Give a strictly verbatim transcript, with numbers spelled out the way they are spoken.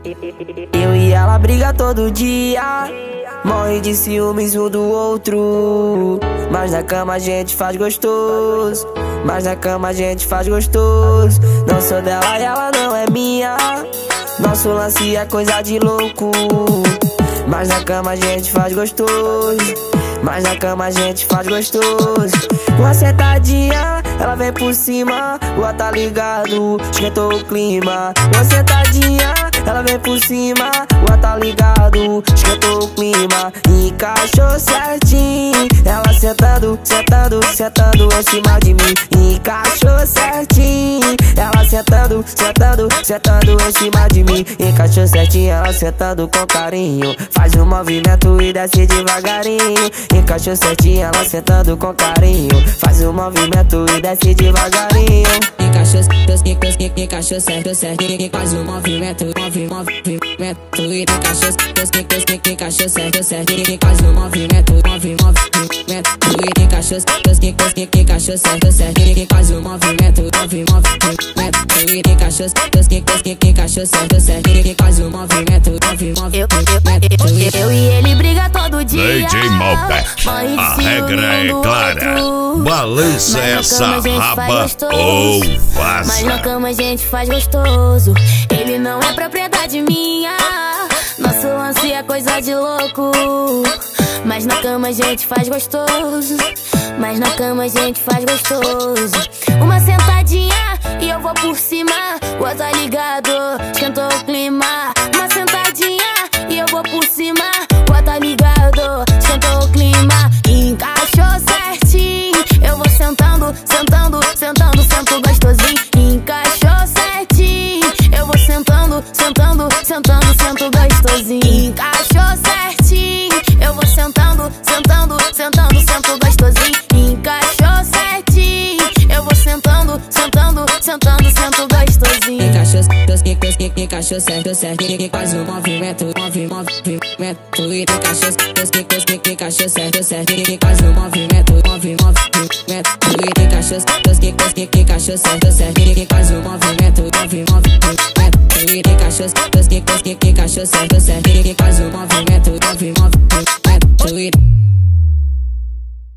Eu e ela briga todo dia, morre de ciúmes um do outro. Mas na cama a gente faz gostoso, mas na cama a gente faz gostoso. Não sou dela e ela não é minha, nosso lance é coisa de louco. Mas na cama a gente faz gostoso, mas na cama a gente faz gostoso. Uma sentadinha, ela vem por cima, o tá ligado, esquentou o clima. Uma sentadinha, ela vem por cima, o tá ligado, esquentou o clima. Encaixou certinho, ela sentando, sentando, sentando em cima de mim. Encaixou certinho, ela sentando, sentando, sentando em cima de mim. Encaixou certinho, ela sentando com carinho, faz um movimento e desce devagarinho. Encaixou certinho, ela sentando com carinho, faz um movimento e desce devagarinho. Encaixou, encaixou certo, certo, faz um movimento, movimento e encaixou, encaixou certo, certo, faz um movimento, movimento e encaixou, encaixou certo, certo, faz um movimento, movimento e encaixou, encaixou certo, certo, faz um movimento, movimento. Eu e ele briga todo dia, D J Malbec, a regra é clara, balança essa raba ou vaza. Mas na cama a gente faz gostoso, ele não é propriedade minha, nosso lance é coisa de louco. Mas na cama a gente faz gostoso, mas na cama a gente faz gostoso. Uma sentadinha e eu vou por cima, o tá ligado, esquentou o clima. Uma sentadinha e eu vou por cima, o tá ligado, esquentou o clima. Encaixou certinho, eu vou sentando, sentando, sentando, sento gostosinho. Encaixou certinho, eu vou sentando, sentando, sentando, sento gostosinho. Encaixou certinho, eu vou sentando, sentando, sentando, sento gostosinho. Encaixou certinho, eu vou sentando, sentando, sentando, sento gostosinho. Encaixou, encaixou certo, certo, faz um movimento, movimento e encaixou, encaixou certo, certo, faz um movimento, movimento e encaixou, encaixou certo, certo, faz um movimento.